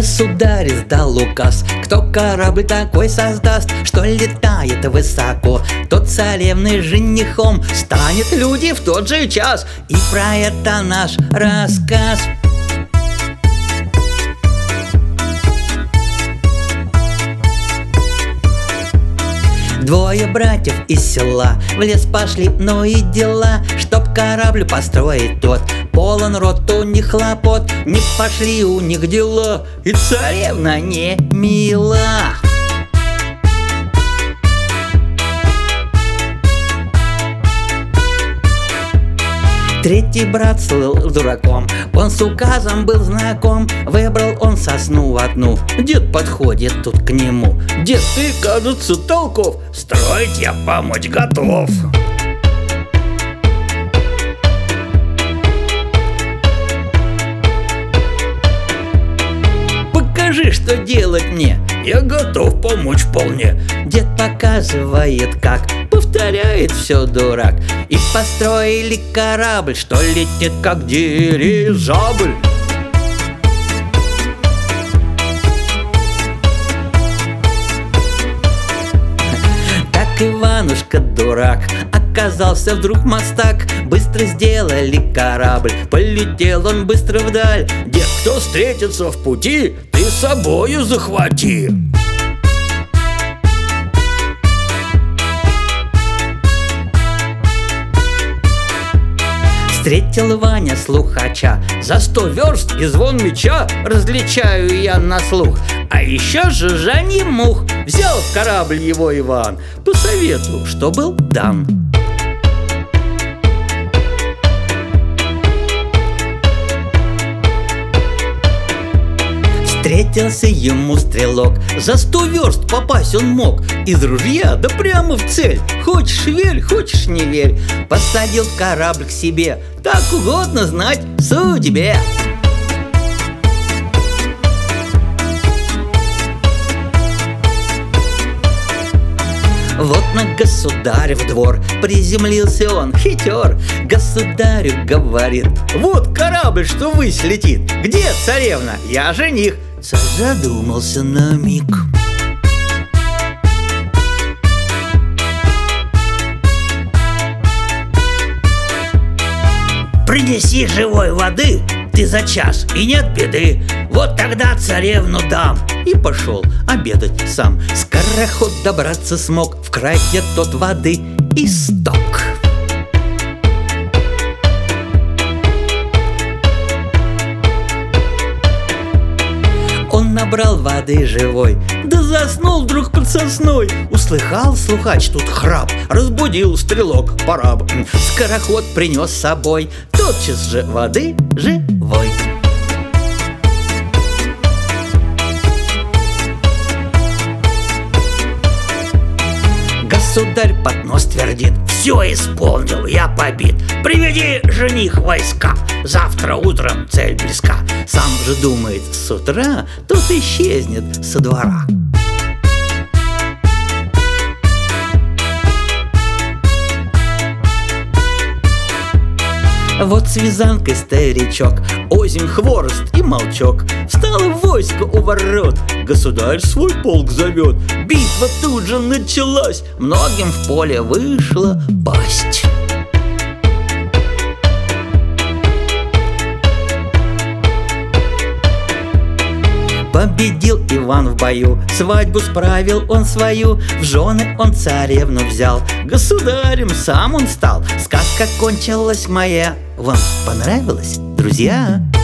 Государь издал указ: кто корабль такой создаст, что летает высоко, тот царевной женихом станет, люди, в тот же час. И про это наш рассказ. Двое братьев из села в лес пошли, ну и дела. Чтоб корабль построить тот, полон рот у них хлопот. Не пошли у них дела, и царевна не мила. Третий брат слыл дураком, он с указом был знаком. Выбрал он сосну одну, дед подходит тут к нему: дед, ты, кажется, толков, строить я помочь готов. Покажи, что делать мне. Я готов помочь вполне. Дед показывает как, повторяет все дурак. И построили корабль, что летит как дирижабль. Так Иванушка дурак оказался вдруг мастак. Быстро сделали корабль, полетел он быстро вдаль. Дед, кто встретится в пути, ты с собою захвати. Встретил Ваня слухача: за 100 верст и звон меча различаю я на слух. А еще жужжанье мух. Взял в корабль его Иван по совету, что был дан. Встретился ему стрелок, за 100 верст попасть он мог. Из ружья да прямо в цель. Хочешь верь, хочешь не верь. Посадил корабль к себе, так угодно знать судьбе. Вот на государя в двор приземлился он, хитер. Государю говорит: вот корабль, что ввысь летит. Где царевна? Я жених. Царь задумался на миг. Принеси живой воды ты за час, и нет беды. Вот тогда царевну дам. И пошел обедать сам. Скороход добраться смог, в край, где тот воды исток. Он набрал воды живой, да заснул вдруг под сосной. Услыхал слухач тут храп, разбудил стрелок пораб. Скороход принес с собой тотчас же воды живой. Государь под нос твердит: все исполнил, я побит. Приведи, жених, войска, завтра утром цель близка. Сам же думает, с утра тот исчезнет со двора. Вот с вязанкой старичок, озимь, хворост и молчок. Встало войско у ворот, государь свой полк зовет. Битва тут же началась, многим в поле вышла пасть. Победил Иван в бою, свадьбу справил он свою. В жены он царевну взял, государем сам он стал. Сказка кончилась моя. Вам понравилось, друзья?